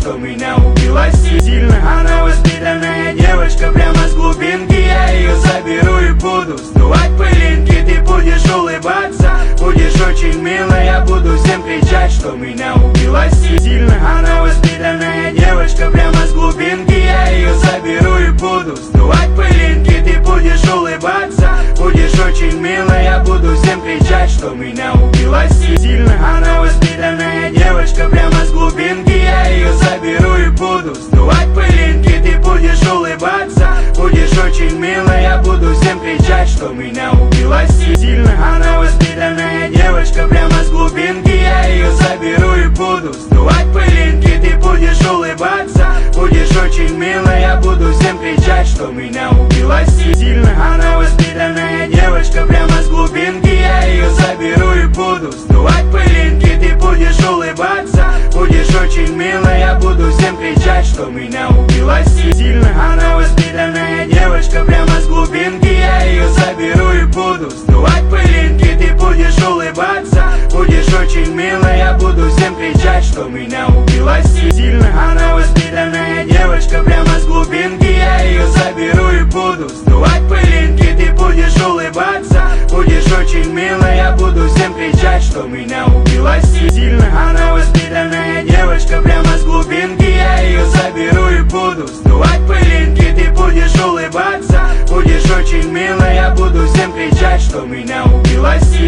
что меня убила сильно. Она воспитанная девочка прямо с глубинки. Я ее заберу и буду сдувать пылинки. Ты будешь улыбаться, будешь очень мило. Я буду всем кричать, что меня убила сильно. Она воспитанная девочка прямо с глубинки. Я ее заберу и буду сдувать пылинки. Ты будешь улыбаться, будешь очень мило. Я буду всем кричать, что меня убила сильно. Она воспитанная девочка прямо с глубинки. Я ее заберу и буду сдувать пылинки. Ты будешь улыбаться, будешь очень мило. Я буду всем кричать, что меня убила сильно. Она воспитанная девочка прямо с глубинки. Я ее заберу и буду сдувать пылинки. Ты будешь улыбаться, будешь очень мило. Я буду всем кричать, что меня убила сильно. Она воспитанная девочка прямо с глубинки. Я ее заберу и буду сдувать пылинки. Ты будешь улыбаться, будешь очень мило. Я буду всем кричать, что меня убила сильно. Она воспитанная девочка прямо с глубинки. Я ее заберу и буду сдувать пылинки. Ты будешь улыбаться, будешь очень мило. Я буду всем кричать, что меня убила сильно. Она воспитанная девочка прямо с глубинки. Я ее заберу и буду сдувать пылинки. Ты будешь улыбаться, будешь очень мило. Я буду всем кричать, что меня убила сильно. Она воспитанная девочка прямо с глубинки. Я ее заберу и буду сдувать пылинки. Ты будешь улыбаться, будешь очень мило. Я буду всем кричать, что меня убила сильно.